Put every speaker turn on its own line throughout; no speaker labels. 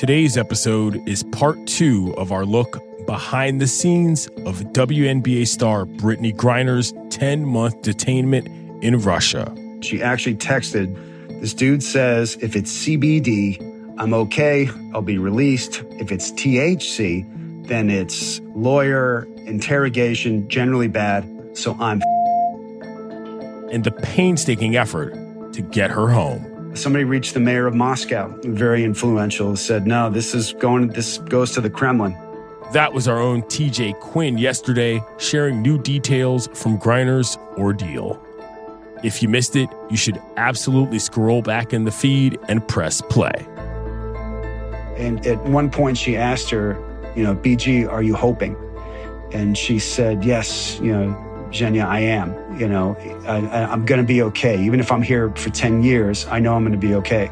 Today's episode is part 2 of our look behind the scenes of WNBA star Brittney Griner's 10-month detainment in Russia.
She actually texted, "This dude says if it's CBD, I'm okay, I'll be released. If it's THC, then it's lawyer, interrogation, generally bad, so I'm
and the painstaking effort to get her home.
Somebody reached the mayor of Moscow, very influential, said, no, this goes to the Kremlin.
That was our own TJ Quinn yesterday, sharing new details from Griner's ordeal. If you missed it, you should absolutely scroll back in the feed and press play.
And at one point she asked her, BG, are you hoping? And she said, yes, Zhenya, I am. I'm going to be okay. Even if I'm here for 10 years, I know I'm going to be okay.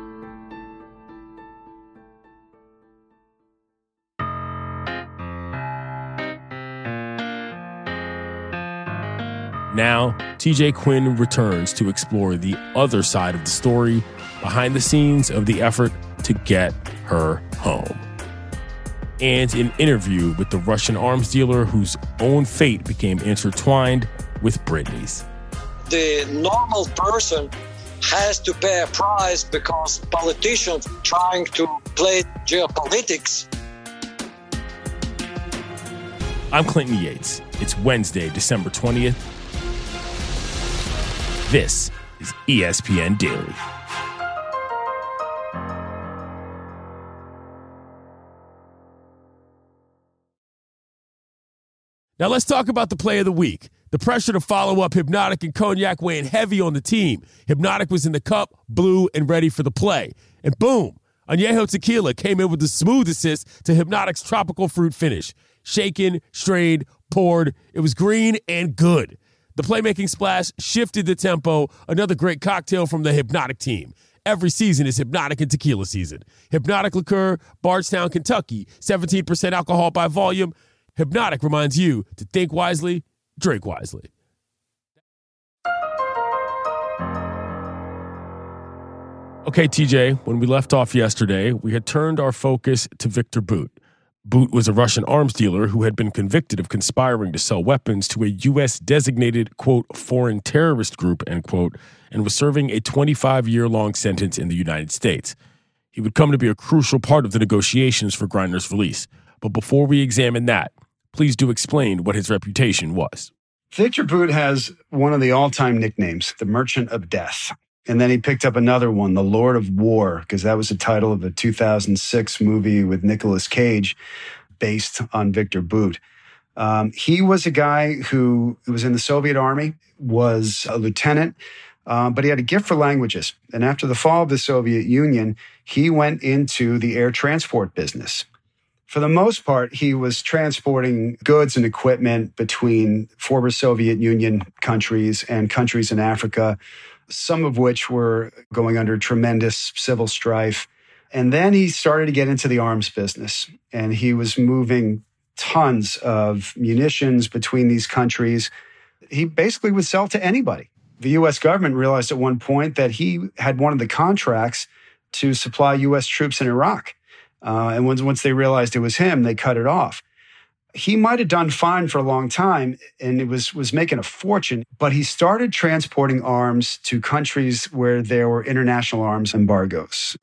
Now, TJ Quinn returns to explore the other side of the story, behind the scenes of the effort to get her home. And an interview with the Russian arms dealer whose own fate became intertwined with Brittney's.
The normal person has to pay a price because politicians trying to play geopolitics.
I'm Clinton Yates. It's Wednesday, December 20th. This is ESPN Daily. Now let's talk about the play of the week. The pressure to follow up Hypnotic and Cognac weighing heavy on the team. Hypnotic was in the cup, blue, and ready for the play. And boom, Añejo Tequila came in with the smooth assist to Hypnotic's tropical fruit finish. Shaken, strained, poured. It was green and good. The playmaking splash shifted the tempo. Another great cocktail from the Hypnotic team. Every season is Hypnotic and Tequila season. Hypnotic Liqueur, Bardstown, Kentucky. 17% alcohol by volume. Hypnotic reminds you to think wisely, drink wisely. Okay, TJ, when we left off yesterday, we had turned our focus to Viktor Bout. Bout was a Russian arms dealer who had been convicted of conspiring to sell weapons to a U.S.-designated, quote, foreign terrorist group, end quote, and was serving a 25-year-long sentence in the United States. He would come to be a crucial part of the negotiations for Griner's release. But before we examine that, please do explain what his reputation was.
Viktor Bout has one of the all-time nicknames, the Merchant of Death. And then he picked up another one, the Lord of War, because that was the title of a 2006 movie with Nicolas Cage based on Viktor Bout. He was a guy who was in the Soviet Army, was a lieutenant, but he had a gift for languages. And after the fall of the Soviet Union, he went into the air transport business. For the most part, he was transporting goods and equipment between former Soviet Union countries and countries in Africa, some of which were going under tremendous civil strife. And then he started to get into the arms business, and he was moving tons of munitions between these countries. He basically would sell to anybody. The U.S. government realized at one point that he had one of the contracts to supply U.S. troops in Iraq. And once they realized it was him, they cut it off. He might have done fine for a long time, and it was making a fortune, but he started transporting arms to countries where there were international arms embargoes.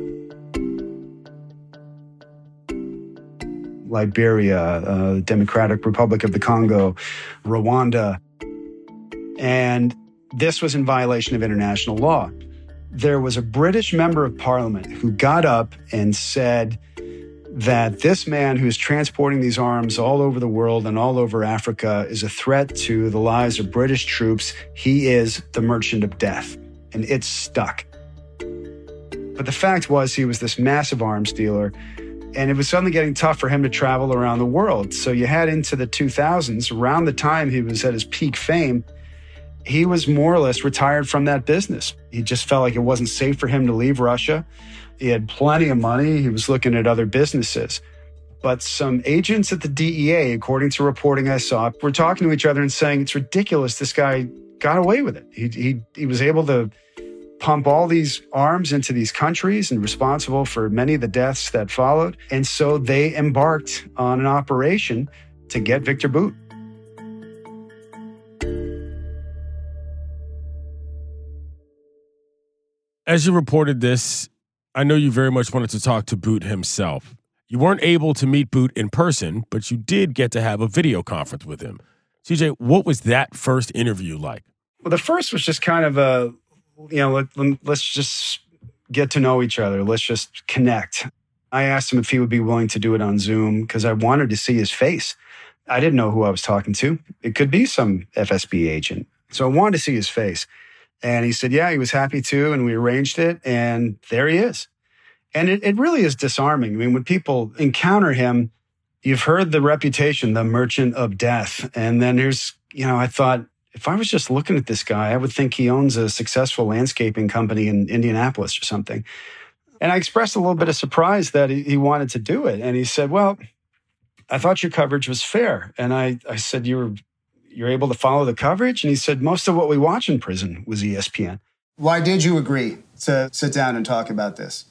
Liberia, Democratic Republic of the Congo, Rwanda. And this was in violation of international law. There was a British member of parliament who got up and said that this man who's transporting these arms all over the world and all over Africa is a threat to the lives of British troops. He is the Merchant of Death. And it stuck. But the fact was he was this massive arms dealer, and it was suddenly getting tough for him to travel around the world. So you had into the 2000s, around the time he was at his peak fame, he was more or less retired from that business. He just felt like it wasn't safe for him to leave Russia. He had plenty of money. He was looking at other businesses. But some agents at the DEA, according to reporting I saw, were talking to each other and saying, it's ridiculous. This guy got away with it. He was able to pump all these arms into these countries and responsible for many of the deaths that followed. And so they embarked on an operation to get Viktor Bout.
As you reported this, I know you very much wanted to talk to Bout himself. You weren't able to meet Bout in person, but you did get to have a video conference with him. CJ, what was that first interview like?
Well, the first was just kind of let's just get to know each other. Let's just connect. I asked him if he would be willing to do it on Zoom because I wanted to see his face. I didn't know who I was talking to. It could be some FSB agent. So I wanted to see his face. And he said, yeah, he was happy to. And we arranged it. And there he is. And it really is disarming. I mean, when people encounter him, you've heard the reputation, the merchant of death. And then I thought, if I was just looking at this guy, I would think he owns a successful landscaping company in Indianapolis or something. And I expressed a little bit of surprise that he wanted to do it. And he said, well, I thought your coverage was fair. And I said, you're able to follow the coverage? And he said, most of what we watch in prison was ESPN.
Why did you agree to sit down and talk about this?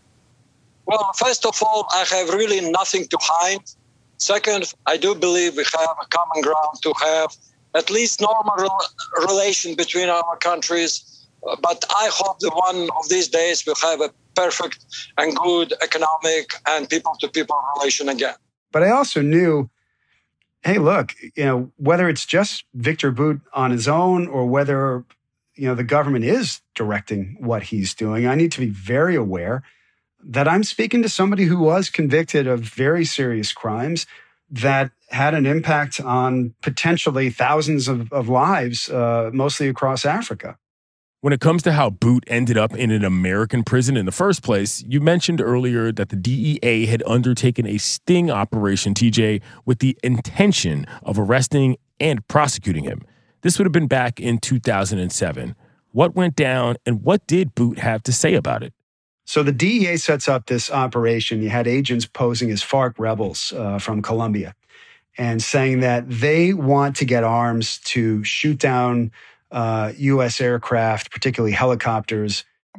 Well, first of all, I have really nothing to hide. Second, I do believe we have a common ground to have at least normal relation between our countries. But I hope that one of these days we'll have a perfect and good economic and people-to-people relation again.
But I also knew, hey, look, whether it's just Viktor Bout on his own or whether, the government is directing what he's doing, I need to be very aware that I'm speaking to somebody who was convicted of very serious crimes that had an impact on potentially thousands of lives, mostly across Africa.
When it comes to how Bout ended up in an American prison in the first place, you mentioned earlier that the DEA had undertaken a sting operation, TJ, with the intention of arresting and prosecuting him. This would have been back in 2007. What went down and what did Bout have to say about it?
So the DEA sets up this operation. You had agents posing as FARC rebels from Colombia and saying that they want to get arms to shoot down U.S. aircraft, particularly helicopters.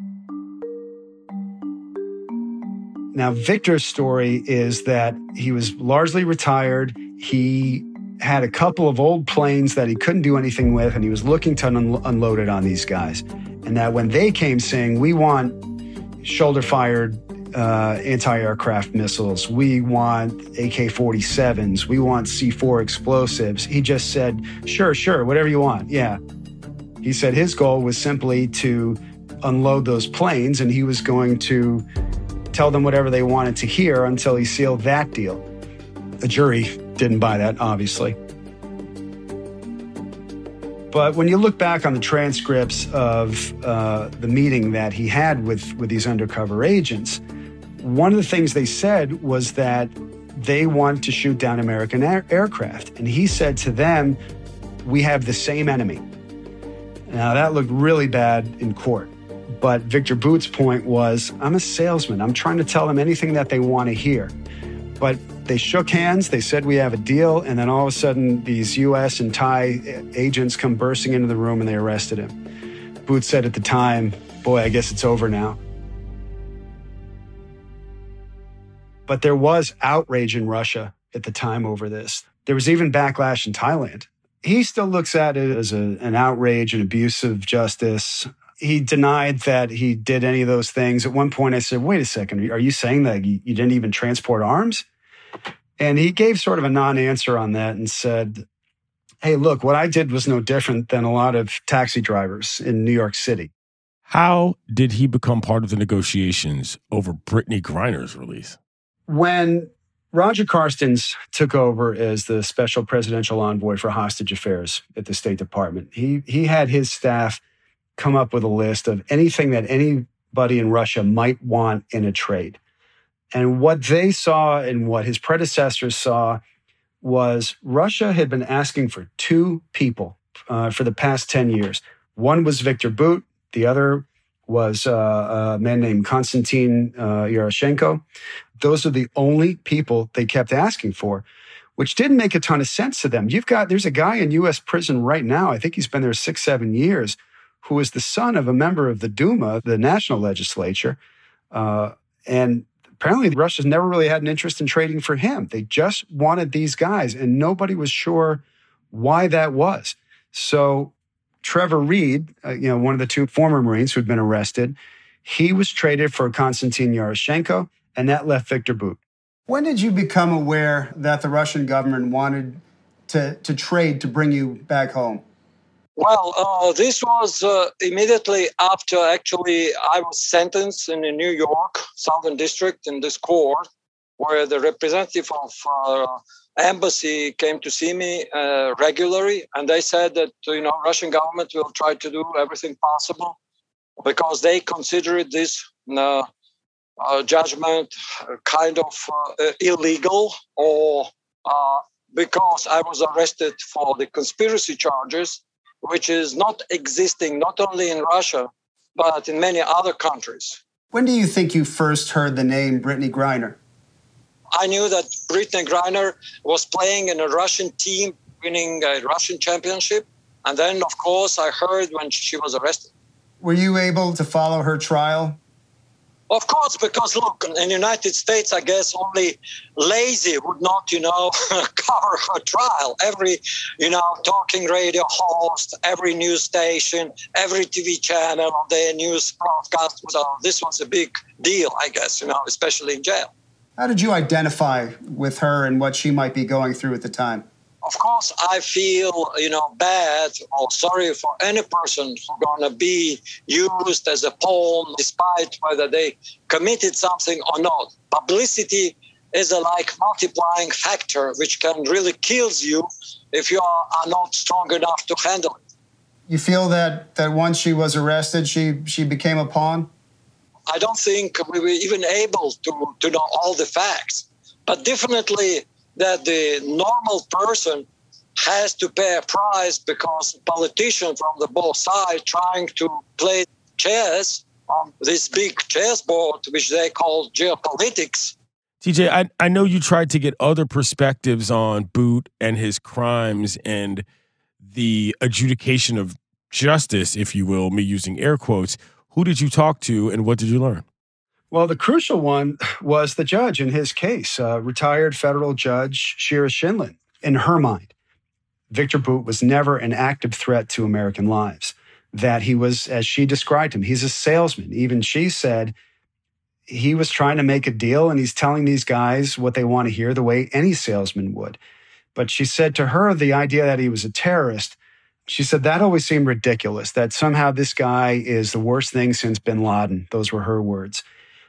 Now, Viktor's story is that he was largely retired. He had a couple of old planes that he couldn't do anything with, and he was looking to unload it on these guys. And that when they came saying, we want shoulder-fired anti-aircraft missiles, we want AK-47s, we want C4 explosives, he just said, sure, whatever you want, yeah. He said his goal was simply to unload those planes, and he was going to tell them whatever they wanted to hear until he sealed that deal. The jury didn't buy that, obviously. But when you look back on the transcripts of the meeting that he had with these undercover agents, one of the things they said was that they want to shoot down American aircraft. And he said to them, we have the same enemy. Now, that looked really bad in court. But Viktor Bout's point was, I'm a salesman. I'm trying to tell them anything that they want to hear. But they shook hands, they said we have a deal, and then all of a sudden these U.S. and Thai agents come bursting into the room and they arrested him. Bout said at the time, boy, I guess it's over now. But there was outrage in Russia at the time over this. There was even backlash in Thailand. He still looks at it as an outrage, an abuse of justice. He denied that he did any of those things. At one point I said, wait a second, are you saying that you didn't even transport arms? And he gave sort of a non-answer on that and said, hey, look, what I did was no different than a lot of taxi drivers in New York City.
How did he become part of the negotiations over Brittany Griner's release?
When Roger Carstens took over as the special presidential envoy for hostage affairs at the State Department, he had his staff come up with a list of anything that anybody in Russia might want in a trade. And what they saw and what his predecessors saw was Russia had been asking for two people for the past 10 years. One was Viktor Bout. The other was a man named Konstantin Yaroshenko. Those are the only people they kept asking for, which didn't make a ton of sense to them. There's a guy in U.S. prison right now, I think he's been there 6-7 years, who was the son of a member of the Duma, the national legislature. And apparently Russia's never really had an interest in trading for him. They just wanted these guys, and nobody was sure why that was. So Trevor Reed, one of the two former Marines who had been arrested, he was traded for Konstantin Yaroshenko, and that left Viktor Bout.
When did you become aware that the Russian government wanted to trade to bring you back home?
Well, this was immediately after, actually, I was sentenced in the New York Southern District in this court, where the representative of embassy came to see me regularly, and they said that, Russian government will try to do everything possible because they considered this judgment kind of illegal, or because I was arrested for the conspiracy charges, which is not existing not only in Russia, but in many other countries.
When do you think you first heard the name Brittney Griner?
I knew that Brittney Griner was playing in a Russian team, winning a Russian championship. And then, of course, I heard when she was arrested.
Were you able to follow her trial?
Of course, because look, in the United States, I guess only lazy would not, cover her trial. Every, talking radio host, every news station, every TV channel, their news broadcast. So this was a big deal, I guess, especially in jail.
How did you identify with her and what she might be going through at the time?
Of course, I feel, bad or sorry for any person who's going to be used as a pawn, despite whether they committed something or not. Publicity is a multiplying factor, which can really kill you if you are not strong enough to handle it.
You feel that once she was arrested, she became a pawn?
I don't think we were even able to know all the facts, but definitely that the normal person has to pay a price because politicians from the both sides trying to play chess on this big chessboard, which they call geopolitics.
TJ, I know you tried to get other perspectives on Bout and his crimes and the adjudication of justice, if you will, me using air quotes. Who did you talk to and what did you learn?
Well, the crucial one was the judge in his case, retired federal judge Shira Schindlin. In her mind, Viktor Bout was never an active threat to American lives, that he was, as she described him, he's a salesman. Even she said he was trying to make a deal and he's telling these guys what they want to hear the way any salesman would. But she said to her, the idea that he was a terrorist, she said that always seemed ridiculous, that somehow this guy is the worst thing since bin Laden. Those were her words.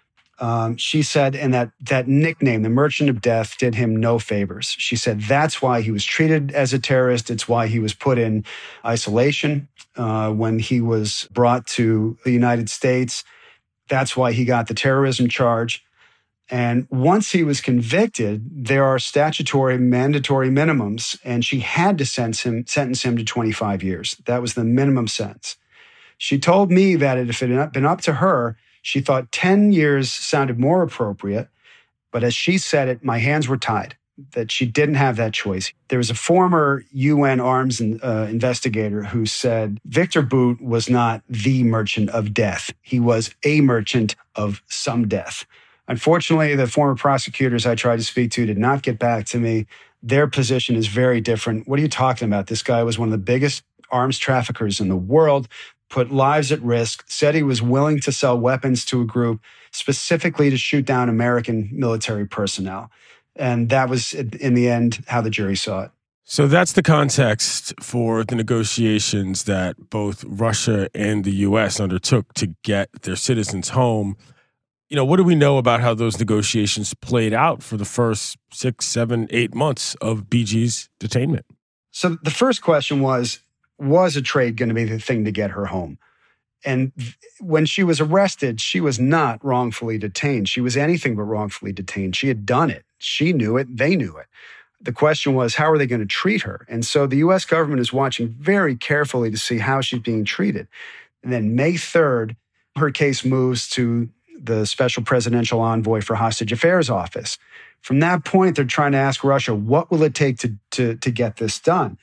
She said, and that nickname, the Merchant of Death, did him no favors. She said that's why he was treated as a terrorist. It's why he was put in isolation when he was brought to the United States. That's why he got the terrorism charge. And once he was convicted, there are statutory mandatory minimums, and she had to sentence him to 25 years. That was the minimum sentence. She told me that if it had been up to her, she thought 10 years sounded more appropriate, but as she said it, my hands were tied, that she didn't have that choice. There was a former UN arms investigator who said Viktor Bout was not the merchant of death. He was a merchant of some death. Unfortunately, the former prosecutors I tried to speak to did not get back to me. Their position is very different. What are you talking about? This guy was one of the biggest arms traffickers in the world, put lives at risk, said he was willing to sell weapons to a group specifically to shoot down American military personnel. And that was, in the end, how the jury saw it.
So that's the context for the negotiations that both Russia and the U.S. undertook to get their citizens home. What do we know about how those negotiations played out for the first 6, 7, 8 months of BG's detainment?
So the first question was a trade going to be the thing to get her home? And when she was arrested, she was not wrongfully detained. She was anything but wrongfully detained. She had done it. She knew it. They knew it. The question was, how are they going to treat her? And so the U.S. government is watching very carefully to see how she's being treated. And then May 3rd, her case moves to the Special Presidential Envoy for Hostage Affairs office. From that point, they're trying to ask Russia, what will it take to get this done?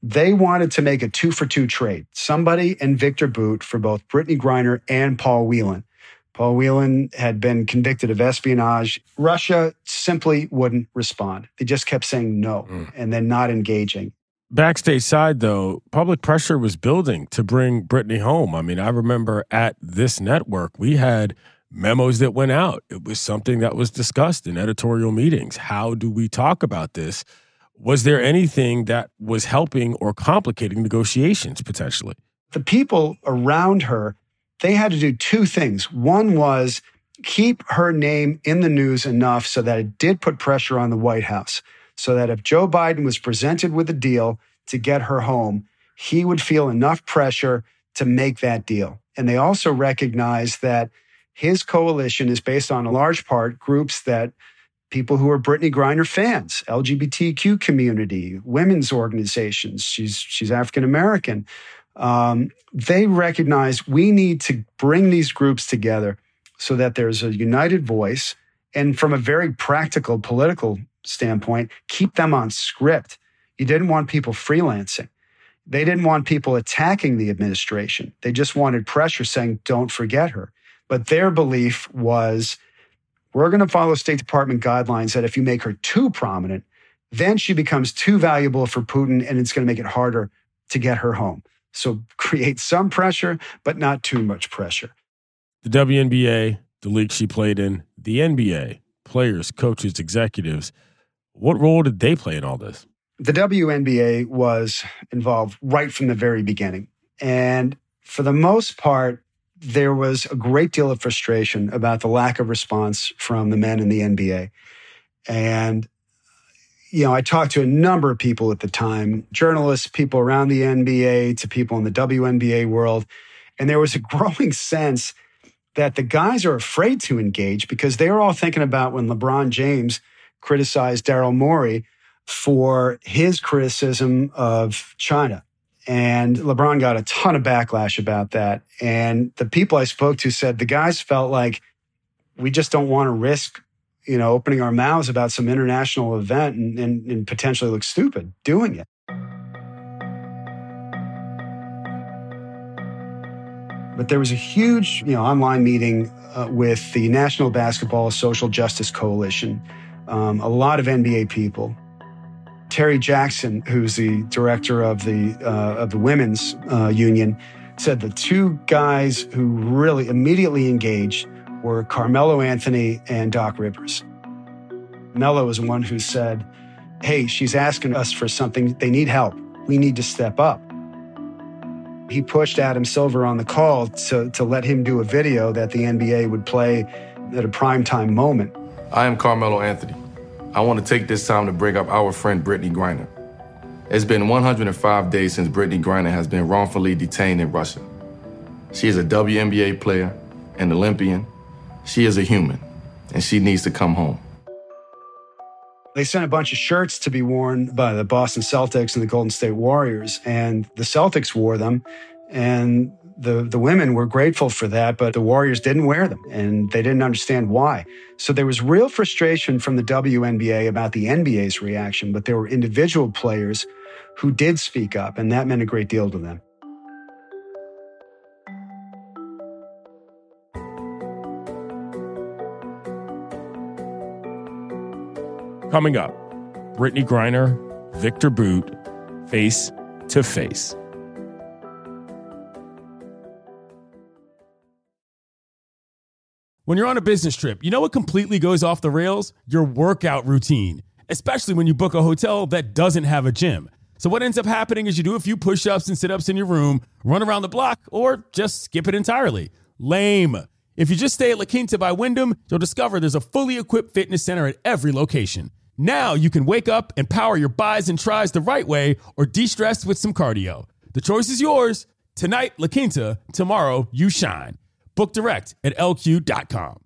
They wanted to make a 2-for-2 trade. Somebody and Victor Bout for both Brittany Griner and Paul Whelan. Paul Whelan had been convicted of espionage. Russia simply wouldn't respond. They just kept saying no and then not engaging.
Backstage side, though, public pressure was building to bring Brittany home. I mean, I remember at this network, we had memos that went out. It was something that was discussed in editorial meetings. How do we talk about this? Was there anything that was helping or complicating negotiations potentially?
The people around her, they had to do two things. One was keep her name in the news enough so that it did put pressure on the White House, so that if Joe Biden was presented with a deal to get her home, he would feel enough pressure to make that deal. And they also recognized that his coalition is based on, a large part, groups that people who are Brittany Griner fans, LGBTQ community, women's organizations. She's African American. They recognize we need to bring these groups together so that there's a united voice. And from a very practical political standpoint, keep them on script. You didn't want people freelancing. They didn't want people attacking the administration. They just wanted pressure saying, don't forget her. But their belief was, we're going to follow State Department guidelines that if you make her too prominent, then she becomes too valuable for Putin and it's going to make it harder to get her home. So create some pressure, but not too much pressure.
The WNBA, the league she played in, the NBA, players, coaches, executives, what role did they play in all this?
The WNBA was involved right from the very beginning. And for the most part, there was a great deal of frustration about the lack of response from the men in the NBA. And, I talked to a number of people at the time, journalists, people around the NBA, to people in the WNBA world. And there was a growing sense that the guys are afraid to engage because they were all thinking about when LeBron James criticized Daryl Morey for his criticism of China. And LeBron got a ton of backlash about that. And the people I spoke to said the guys felt like we just don't want to risk, opening our mouths about some international event and potentially look stupid doing it. But there was a huge, online meeting with the National Basketball Social Justice Coalition, a lot of NBA people. Terry Jackson, who's the director of the women's union, said the two guys who really immediately engaged were Carmelo Anthony and Doc Rivers. Melo was the one who said, hey, she's asking us for something. They need help. We need to step up. He pushed Adam Silver on the call to let him do a video that the NBA would play at a primetime moment.
I am Carmelo Anthony. I want to take this time to bring up our friend Brittany Griner. It's been 105 days since Brittany Griner has been wrongfully detained in Russia. She is a WNBA player, an Olympian. She is a human, and she needs to come home.
They sent a bunch of shirts to be worn by the Boston Celtics and the Golden State Warriors, and the Celtics wore them, and the women were grateful for that, but the Warriors didn't wear them, and they didn't understand why. So there was real frustration from the WNBA about the NBA's reaction, but there were individual players who did speak up, and that meant a great deal to them.
Coming up, Brittany Griner, Victor Bout, face to face. When you're on a business trip, you know what completely goes off the rails? Your workout routine, especially when you book a hotel that doesn't have a gym. So what ends up happening is you do a few push-ups and sit-ups in your room, run around the block, or just skip it entirely. Lame. If you just stay at La Quinta by Wyndham, you'll discover there's a fully equipped fitness center at every location. Now you can wake up and power your buys and tries the right way or de-stress with some cardio. The choice is yours. Tonight, La Quinta. Tomorrow, you shine. Book direct at LQ.com.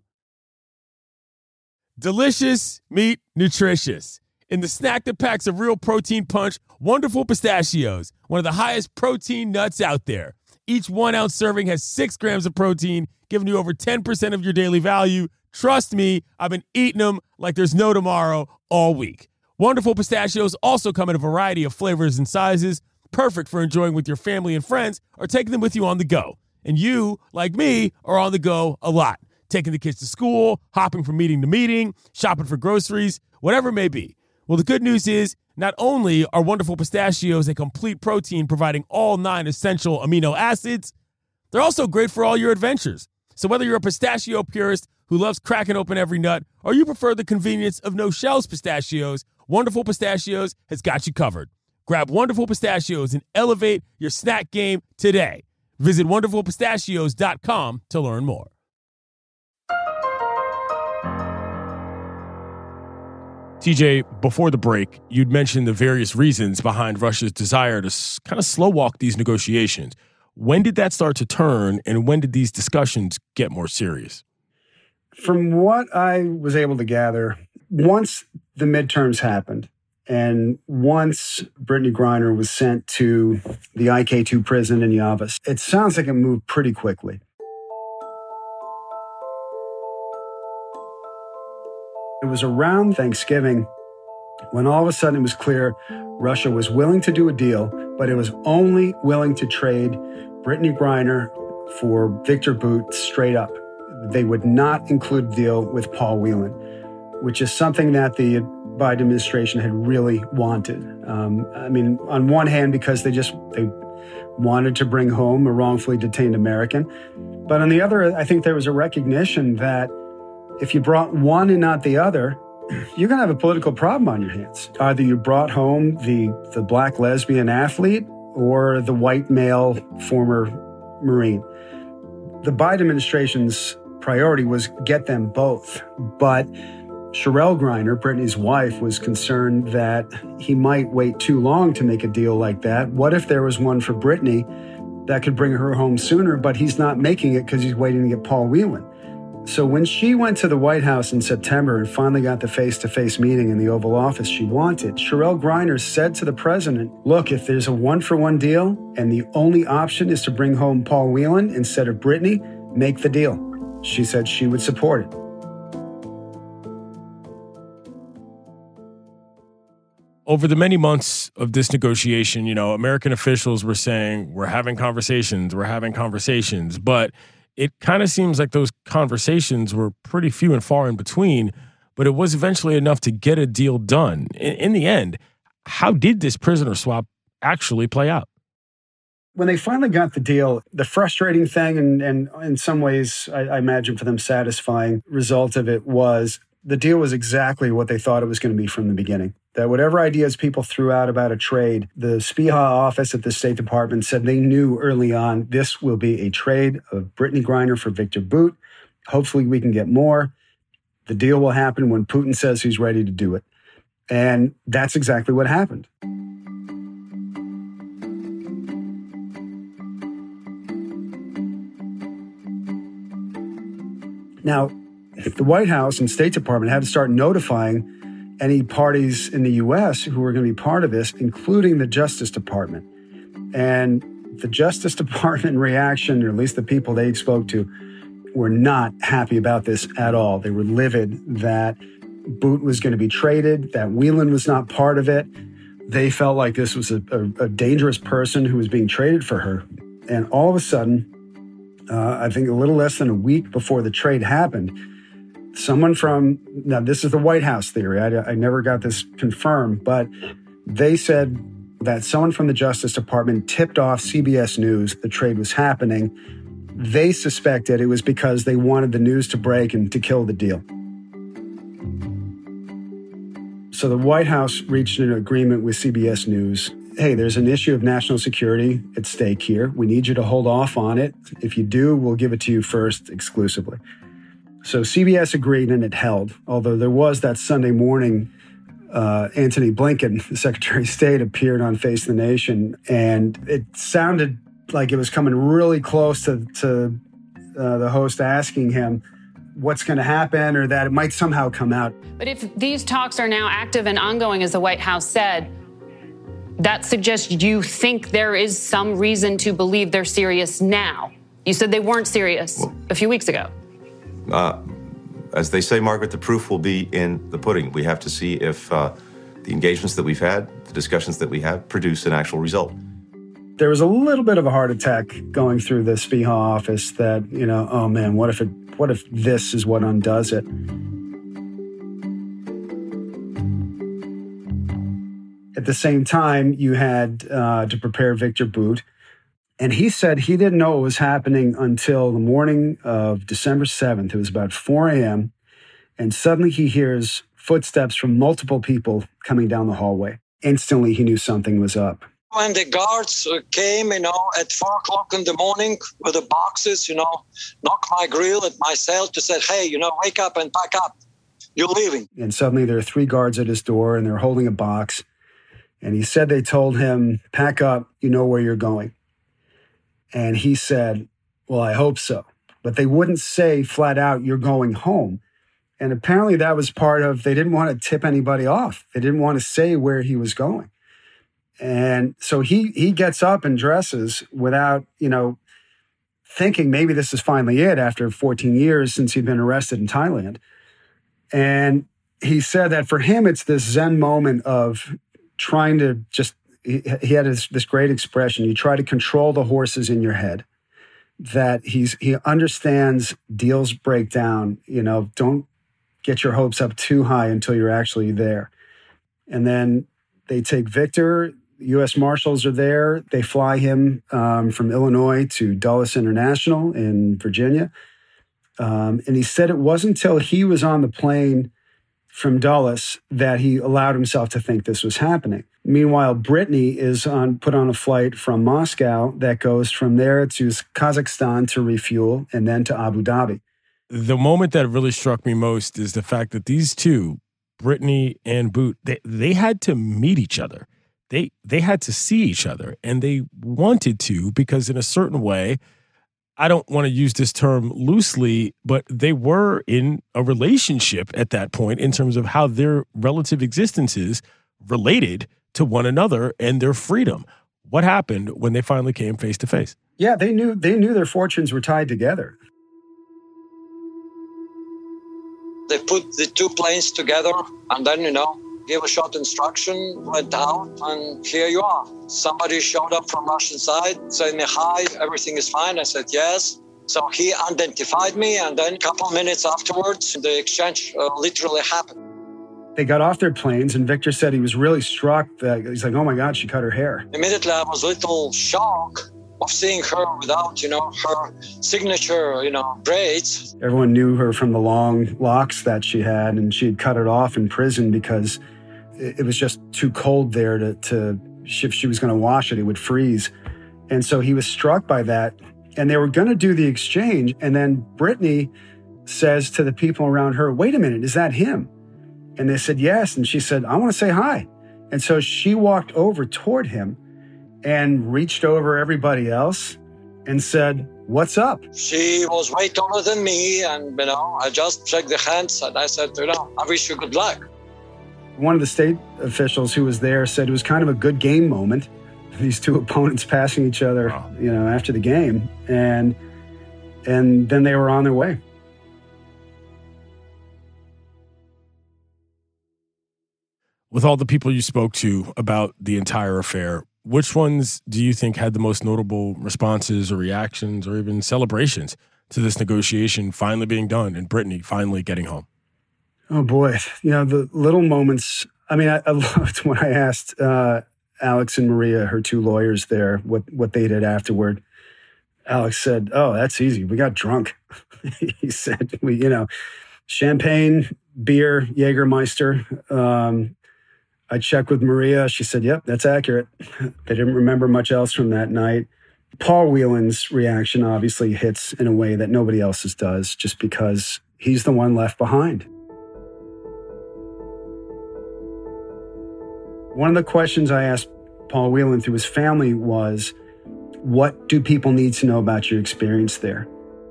Delicious, meat, nutritious. In the snack that packs a real protein punch, Wonderful Pistachios, one of the highest protein nuts out there. Each 1 ounce serving has 6 grams of protein, giving you over 10% of your daily value. Trust me, I've been eating them like there's no tomorrow all week. Wonderful Pistachios also come in a variety of flavors and sizes. perfect for enjoying with your family and friends or taking them with you on the go. And you, like me, are on the go a lot. Taking the kids to school, hopping from meeting to meeting, shopping for groceries, whatever it may be. Well, the good news is not only are Wonderful Pistachios a complete protein providing all 9 essential amino acids, they're also great for all your adventures. So whether you're a pistachio purist who loves cracking open every nut or you prefer the convenience of no-shells pistachios, Wonderful Pistachios has got you covered. Grab Wonderful Pistachios and elevate your snack game today. Visit WonderfulPistachios.com to learn more. TJ, before the break, you'd mentioned the various reasons behind Russia's desire to kind of slow walk these negotiations. When did that start to turn, and when did these discussions get more serious?
From what I was able to gather, once the midterms happened, and once Brittany Griner was sent to the IK2 prison in Yavas, it sounds like it moved pretty quickly. It was around Thanksgiving when all of a sudden it was clear Russia was willing to do a deal, but it was only willing to trade Brittany Griner for Viktor Bout straight up. They would not include a deal with Paul Whelan, which is something that the Biden administration had really wanted. On one hand, because they wanted to bring home a wrongfully detained American. But on the other, I think there was a recognition that if you brought one and not the other, you're going to have a political problem on your hands. Either you brought home the black lesbian athlete or the white male former Marine. The Biden administration's priority was get them both. But Cherelle Griner, Brittany's wife, was concerned that he might wait too long to make a deal like that. What if there was one for Brittany that could bring her home sooner, but he's not making it because he's waiting to get Paul Whelan? So when she went to the White House in September and finally got the face-to-face meeting in the Oval Office she wanted, Cherelle Griner said to the president, look, if there's a one-for-one deal and the only option is to bring home Paul Whelan instead of Brittany, make the deal. She said she would support it.
Over the many months of this negotiation, American officials were saying, we're having conversations, but it kind of seems like those conversations were pretty few and far in between, but it was eventually enough to get a deal done. In the end, how did this prisoner swap actually play out?
When they finally got the deal, the frustrating thing, and in some ways, I imagine for them satisfying result of it was the deal was exactly what they thought it was going to be from the beginning. That whatever ideas people threw out about a trade, the SPIHA office at the State Department said they knew early on this will be a trade of Brittany Griner for Viktor Bout. Hopefully we can get more. The deal will happen when Putin says he's ready to do it. And that's exactly what happened. Now, the White House and State Department had to start notifying any parties in the U.S. who were going to be part of this, including the Justice Department. And the Justice Department reaction, or at least the people they spoke to, were not happy about this at all. They were livid that Bout was going to be traded, that Whelan was not part of it. They felt like this was a dangerous person who was being traded for her. And all of a sudden, I think a little less than a week before the trade happened, now this is the White House theory. I never got this confirmed, but they said that someone from the Justice Department tipped off CBS News the trade was happening. They suspected it was because they wanted the news to break and to kill the deal. So the White House reached an agreement with CBS News. Hey, there's an issue of national security at stake here. We need you to hold off on it. If you do, we'll give it to you first exclusively. So CBS agreed and it held, although there was that Sunday morning, Antony Blinken, the Secretary of State, appeared on Face the Nation, and it sounded like it was coming really close to the host asking him what's going to happen or that it might somehow come out.
But if these talks are now active and ongoing, as the White House said, that suggests you think there is some reason to believe they're serious now. You said they weren't serious a few weeks ago.
As they say, Margaret, the proof will be in the pudding. We have to see if the engagements that we've had, the discussions that we have, produce an actual result.
there was a little bit of a heart attack going through the Spiha office that, oh man, what if this is what undoes it? At the same time, you had to prepare Victor Bout. And he said he didn't know what was happening until the morning of December 7th. It was about 4 a.m. And suddenly he hears footsteps from multiple people coming down the hallway. Instantly, he knew something was up.
When the guards came, at 4 o'clock in the morning with the boxes, knocked my grill at my cell to say, hey, wake up and pack up. You're leaving.
And suddenly there are 3 guards at his door and they're holding a box. And he said they told him, pack up, you know where you're going. And he said, well, I hope so. But they wouldn't say flat out, you're going home. And apparently that was part of, they didn't want to tip anybody off. They didn't want to say where he was going. And so he gets up and dresses without, thinking maybe this is finally it after 14 years since he'd been arrested in Thailand. And he said that for him, it's this Zen moment of trying to just, he had this great expression. You try to control the horses in your head, that he understands deals break down, don't get your hopes up too high until you're actually there. And then they take Victor, U.S. Marshals are there. They fly him from Illinois to Dulles International in Virginia. And he said it wasn't until he was on the plane from Dulles that he allowed himself to think this was happening. Meanwhile, Brittany is put on a flight from Moscow that goes from there to Kazakhstan to refuel and then to Abu Dhabi.
The moment that really struck me most is the fact that these two, Brittany and Bout, they had to meet each other. They had to see each other, and they wanted to, because in a certain way, I don't want to use this term loosely, but they were in a relationship at that point in terms of how their relative existences related to one another and their freedom. What happened when they finally came face to face?
Yeah, they knew their fortunes were tied together.
They put the 2 planes together and then, gave a short instruction, went out, and here you are. Somebody showed up from Russian side, said me, hi, everything is fine. I said, yes. So he identified me, and then a couple minutes afterwards, the exchange literally happened.
They got off their planes, and Victor said he was really struck. He's like, oh my God, she cut her hair.
Immediately, I was a little shocked of seeing her without, her signature, braids.
Everyone knew her from the long locks that she had, and she had cut it off in prison because it was just too cold there to if she was going to wash it, it would freeze. And so he was struck by that, and they were going to do the exchange. And then Brittany says to the people around her, wait a minute, is that him? And they said, yes. And she said, I want to say hi. And so she walked over toward him and reached over everybody else and said, what's up?
She was way taller than me. And, I just shook the hands and I said, I wish you good luck.
One of the state officials who was there said it was kind of a good game moment. These 2 opponents passing each other, after the game. And then they were on their way.
With all the people you spoke to about the entire affair, which ones do you think had the most notable responses or reactions or even celebrations to this negotiation finally being done and Brittany finally getting home?
Oh, boy. The little moments. I mean, I loved when I asked Alex and Maria, her 2 lawyers there, what they did afterward. Alex said, oh, that's easy. We got drunk. He said, champagne, beer, Jägermeister. I checked with Maria. She said, yep, that's accurate. They didn't remember much else from that night. Paul Whelan's reaction obviously hits in a way that nobody else's does, just because he's the one left behind. One of the questions I asked Paul Whelan through his family was, what do people need to know about your experience there?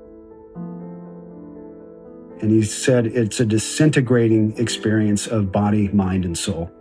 And he said it's a disintegrating experience of body, mind, and soul.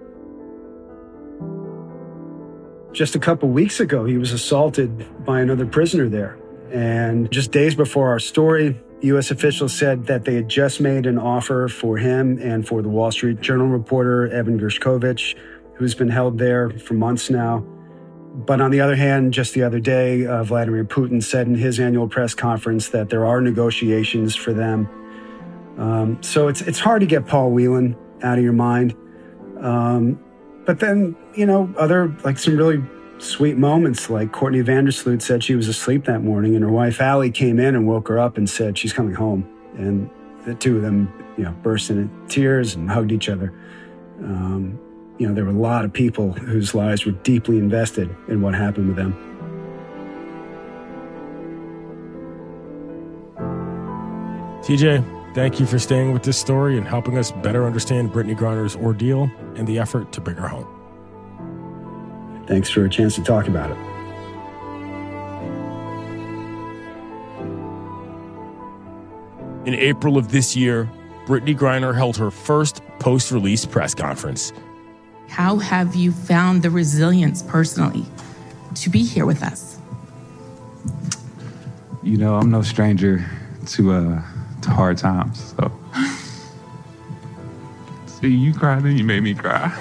Just a couple weeks ago, he was assaulted by another prisoner there. And just days before our story, U.S. officials said that they had just made an offer for him and for the Wall Street Journal reporter, Evan Gershkovich, who's been held there for months now. But on the other hand, just the other day, Vladimir Putin said in his annual press conference that there are negotiations for them. So it's hard to get Paul Whelan out of your mind. But then, other, like some really sweet moments, like Courtney Vandersloot said she was asleep that morning and her wife Allie came in and woke her up and said she's coming home. And the two of them, burst into tears and hugged each other. There were a lot of people whose lives were deeply invested in what happened with them.
TJ, thank you for staying with this story and helping us better understand Brittney Griner's ordeal and the effort to bring her home.
Thanks for a chance to talk about it.
In April of this year, Brittney Griner held her first post-release press conference.
How have you found the resilience personally to be here with us?
I'm no stranger to hard times. So, see you cry, then you made me cry.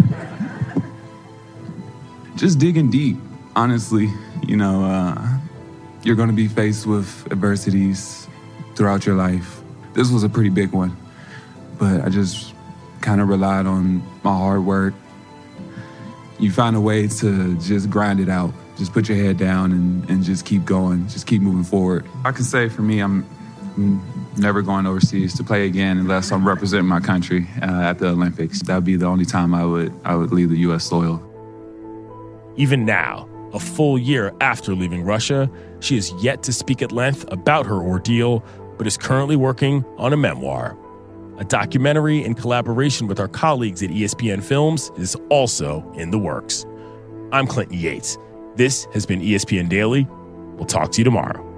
Just digging deep, honestly. You're going to be faced with adversities throughout your life. This was a pretty big one, but I just kind of relied on my hard work. You find a way to just grind it out. Just put your head down and just keep going. Just keep moving forward. I can say for me, I'm never going overseas to play again unless I'm representing my country at the Olympics. That would be the only time I would leave the U.S. soil. Even now, a full year after leaving Russia, she is yet to speak at length about her ordeal, but is currently working on a memoir. A documentary in collaboration with our colleagues at ESPN Films is also in the works. I'm Clinton Yates. This has been ESPN Daily. We'll talk to you tomorrow.